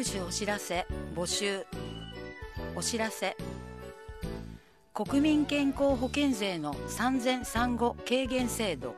各種お知らせ募集。お知らせ。国民健康保険税の産前産後軽減制度。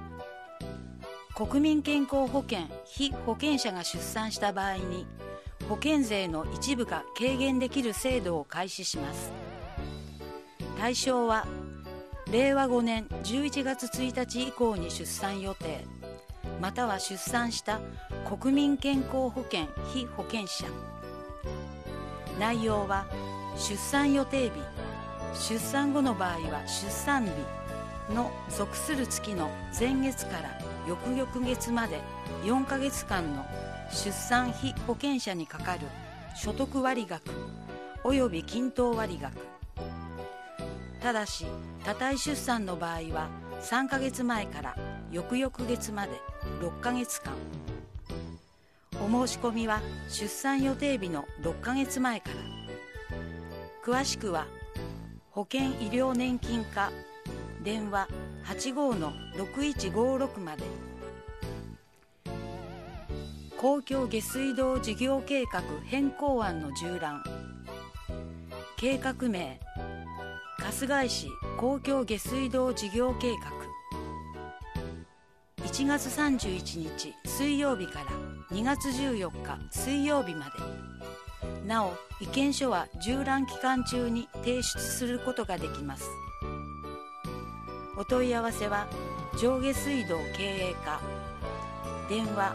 国民健康保険被保険者が出産した場合に保険税の一部が軽減できる制度を開始します。対象は令和5年11月1日以降に出産予定または出産した国民健康保険被保険者。内容は出産予定日、出産後の場合は出産日の属する月の前月から翌々月まで4ヶ月間の出産被保険者にかかる所得割額および均等割額。ただし多胎出産の場合は3ヶ月前から翌々月まで6ヶ月間。お申し込みは出産予定日の6ヶ月前から。詳しくは保険医療年金課電話 85-6156 まで。公共下水道事業計画変更案の縦覧。計画名春日井市公共下水道事業計画。1月31日水曜日から2月14日水曜日まで。なお意見書は縦覧期間中に提出することができます。お問い合わせは上下水道経営課電話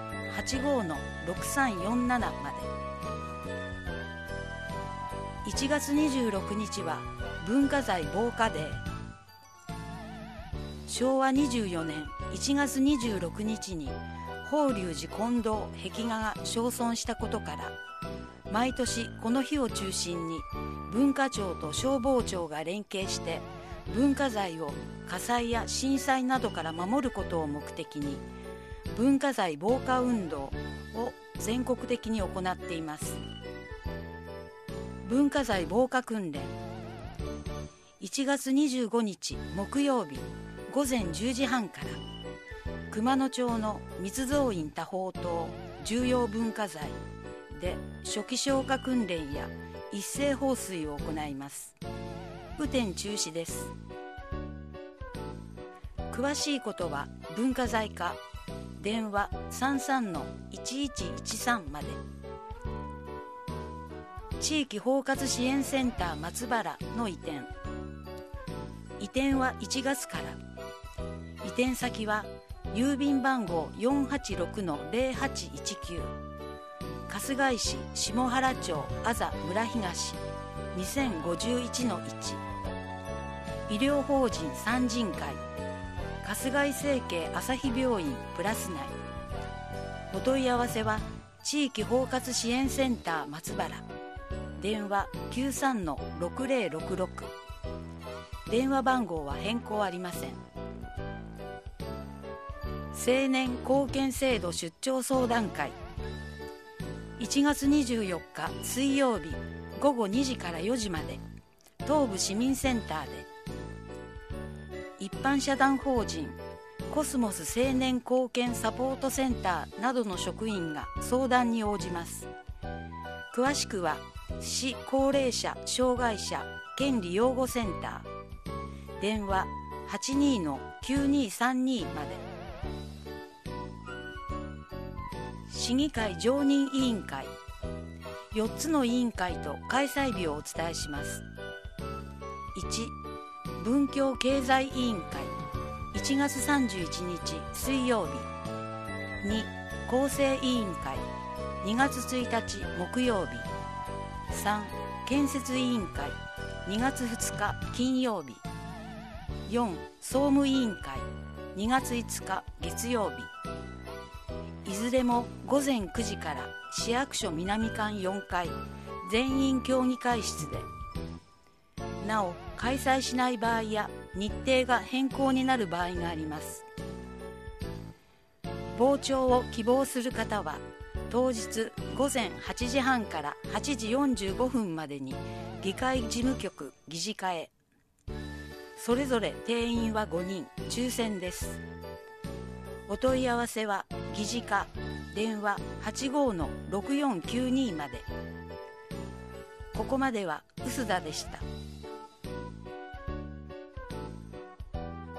85-6347 まで。1月26日は文化財防火デー。昭和24年1月26日に法隆寺金堂壁画が焼損したことから毎年この日を中心に文化庁と消防庁が連携して文化財を火災や震災などから守ることを目的に文化財防火運動を全国的に行っています。文化財防火訓練。1月25日木曜日午前10時半から熊野町の密造院多宝塔重要文化財で初期消火訓練や一斉放水を行います。雨天中止です。詳しいことは文化財課電話 33-1113 まで。地域包括支援センター松原の移転。移転は1月から。移転先は郵便番号 486-0819 春日井市下原町あざ村東 2051-1 医療法人産人会春日井生系朝日病院プラス内。お問い合わせは地域包括支援センター松原電話 93-6066 電話番号は変更ありません。青年貢献制度出張相談会。1月24日水曜日午後2時から4時まで東部市民センターで。一般社団法人コスモス青年貢献サポートセンターなどの職員が相談に応じます。詳しくは市高齢者障害者権利擁護センター電話 82-9232 まで。市議会常任委員会。4つの委員会と開催日をお伝えします。1. 文教経済委員会1月31日水曜日。2. 構成委員会2月1日木曜日。3. 建設委員会2月2日金曜日。4. 総務委員会2月5日月曜日。いずれも午前9時から市役所南館4階全員協議会室で。なお開催しない場合や日程が変更になる場合があります。傍聴を希望する方は当日午前8時半から8時45分までに議会事務局議事課へ。それぞれ定員は5人抽選です。お問い合わせは議事課電話85-6492まで。ここまでは臼田でした。